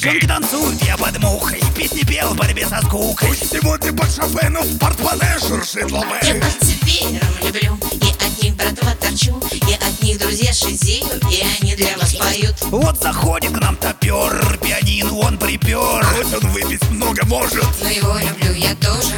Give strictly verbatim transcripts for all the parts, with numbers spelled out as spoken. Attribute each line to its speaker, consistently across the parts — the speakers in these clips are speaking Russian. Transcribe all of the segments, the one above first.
Speaker 1: Девчонки танцуют, я под мухой, песни пел в борьбе со скукой.
Speaker 2: Пусть сегодня под шофену в портмоне шуршит лавэ.
Speaker 3: Я пальцы веером люблю, и от них братва торчу, и от них друзья шизею, и они для вас поют.
Speaker 1: Вот заходит к нам топер, пианино он припер.
Speaker 2: Хоть он выпить много может,
Speaker 3: Но его люблю я тоже.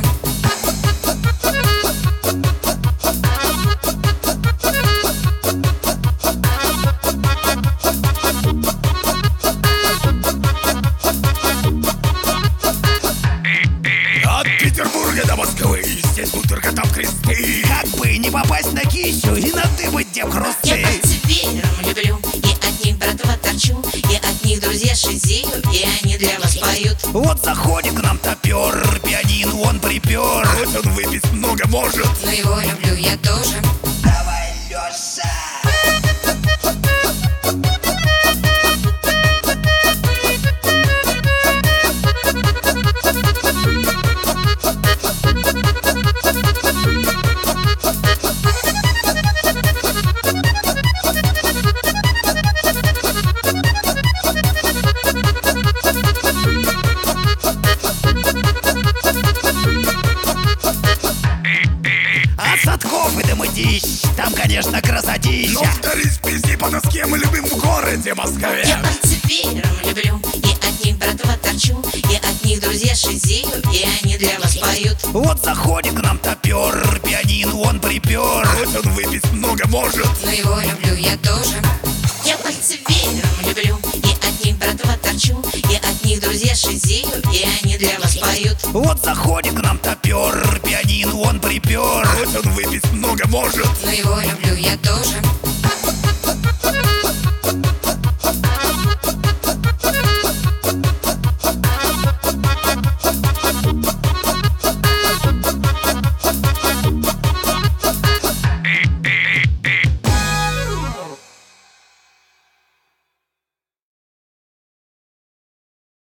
Speaker 2: от Петербурга до Москвы здесь бутырка, там кресты.
Speaker 1: Как бы не попасть на кищу и на ты быть где
Speaker 3: Я
Speaker 1: хрусты.
Speaker 3: пальцы веером люблю, и от них братва торчу, и от них друзья шизею, и они для вас поют.
Speaker 1: Вот заходит к нам топер, пианино он припер.
Speaker 2: Хоть он выпить много может,
Speaker 3: Но его люблю я тоже.
Speaker 1: Давай, Леша! От Садков и до Мытищ, там, конечно,
Speaker 2: но
Speaker 1: красотища.
Speaker 2: вторись пизди по доске мы любим в городе Москве.
Speaker 3: Я пальцы веером люблю, и от них братва торчу, и от них друзья шизею, и они для вас поют.
Speaker 1: Вот заходит к нам топер, пианино он припер.
Speaker 2: Хоть он выпить много может,
Speaker 3: Но его люблю я тоже. Я пальцы веером люблю, и от них братва торчу, и от них друзья шизею, и они для вас поют.
Speaker 1: Вот заходит к нам топер, пианино он припер.
Speaker 2: хоть он выпить много может.
Speaker 3: Но его люблю я тоже.